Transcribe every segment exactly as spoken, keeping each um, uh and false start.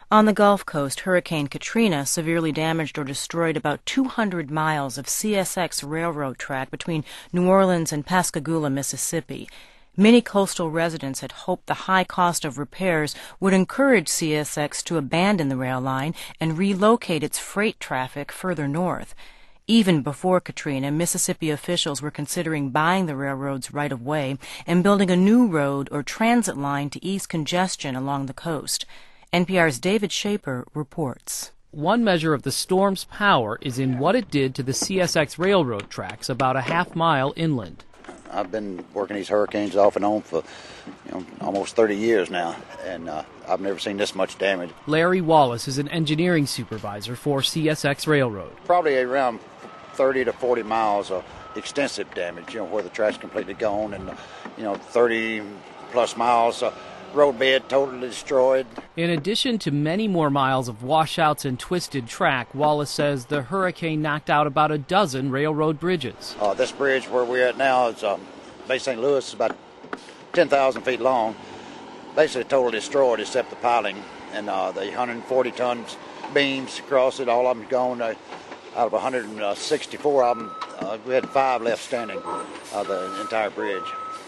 On the Gulf Coast, Hurricane Katrina severely damaged or destroyed about two hundred miles of C S X railroad track between New Orleans and Pascagoula, Mississippi. Many coastal residents had hoped the high cost of repairs would encourage C S X to abandon the rail line and relocate its freight traffic further north. Even before Katrina, Mississippi officials were considering buying the railroad's right-of-way and building a new road or transit line to ease congestion along the coast. N P R's David Shaper reports. One measure of the storm's power is in what it did to the C S X railroad tracks about a half mile inland. I've been working these hurricanes off and on for you know, almost thirty years now, and uh, I've never seen this much damage. Larry Wallace is an engineering supervisor for C S X Railroad. Probably around thirty to forty miles of extensive damage, you know, where the track's completely gone, and, you know, thirty plus miles of roadbed totally destroyed. In addition to many more miles of washouts and twisted track, Wallace says the hurricane knocked out about a dozen railroad bridges. Uh, this bridge where we're at now is um, Bay Saint Louis, is about ten thousand feet long. Basically totally destroyed except the piling, and uh, the one hundred forty tons beams across it, all of them gone. Uh, out of one hundred sixty-four of them, uh, we had five left standing of the entire bridge.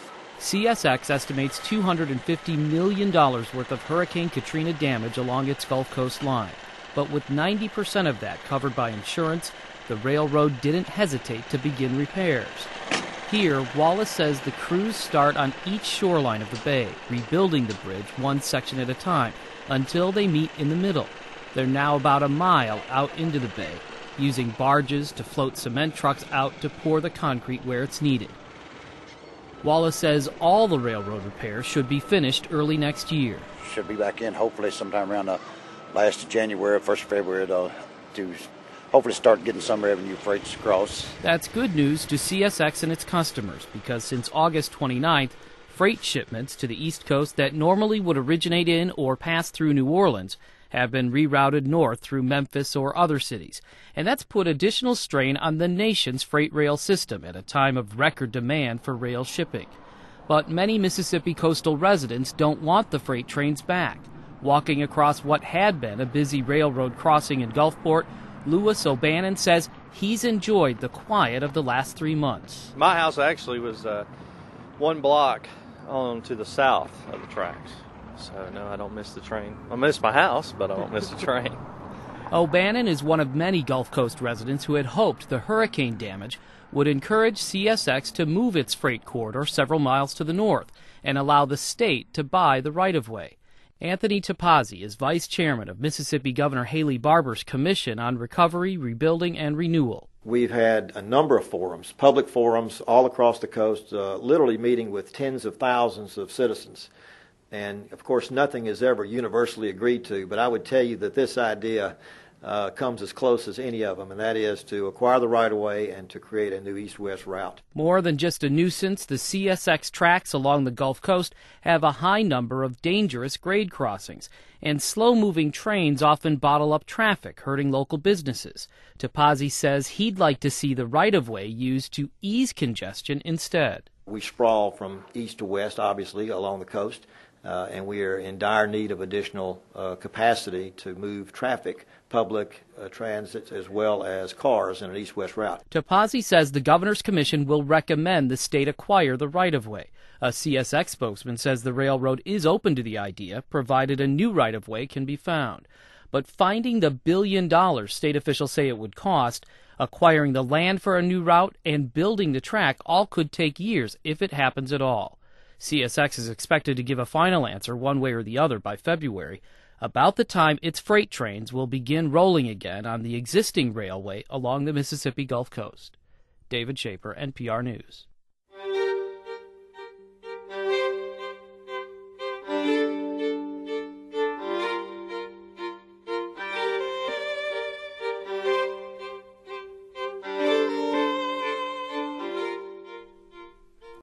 C S X estimates two hundred fifty million dollars worth of Hurricane Katrina damage along its Gulf Coast line. But with ninety percent of that covered by insurance, the railroad didn't hesitate to begin repairs. Here, Wallace says the crews start on each shoreline of the bay, rebuilding the bridge one section at a time until they meet in the middle. They're now about a mile out into the bay, using barges to float cement trucks out to pour the concrete where it's needed. Wallace says all the railroad repairs should be finished early next year. Should be back in hopefully sometime around the last of January, first of February to, to hopefully start getting some revenue freights across. That's good news to C S X and its customers, because since August twenty-ninth, freight shipments to the East Coast that normally would originate in or pass through New Orleans have been rerouted north through Memphis or other cities, and that's put additional strain on the nation's freight rail system at a time of record demand for rail shipping. But many Mississippi coastal residents don't want the freight trains back. Walking across what had been a busy railroad crossing in Gulfport, Louis O'Bannon says he's enjoyed the quiet of the last three months. My house actually was uh, one block on to the south of the tracks. So, no, I don't miss the train. I miss my house, but I don't miss the train. O'Bannon is one of many Gulf Coast residents who had hoped the hurricane damage would encourage C S X to move its freight corridor several miles to the north and allow the state to buy the right-of-way. Anthony Topazzi is vice chairman of Mississippi Governor Haley Barbour's Commission on Recovery, Rebuilding, and Renewal. We've had a number of forums, public forums all across the coast, uh, literally meeting with tens of thousands of citizens. And, of course, nothing is ever universally agreed to, but I would tell you that this idea uh, comes as close as any of them, and that is to acquire the right-of-way and to create a new east-west route. More than just a nuisance, the C S X tracks along the Gulf Coast have a high number of dangerous grade crossings, and slow-moving trains often bottle up traffic, hurting local businesses. Topazzi says he'd like to see the right-of-way used to ease congestion instead. We sprawl from east to west, obviously, along the coast. Uh, and we are in dire need of additional uh, capacity to move traffic, public uh, transit, as well as cars in an east-west route. Topazzi says the Governor's Commission will recommend the state acquire the right-of-way. A C S X spokesman says the railroad is open to the idea, provided a new right-of-way can be found. But finding the billion dollars state officials say it would cost, acquiring the land for a new route, and building the track all could take years if it happens at all. C S X is expected to give a final answer one way or the other by February, about the time its freight trains will begin rolling again on the existing railway along the Mississippi Gulf Coast. David Shaper, N P R News.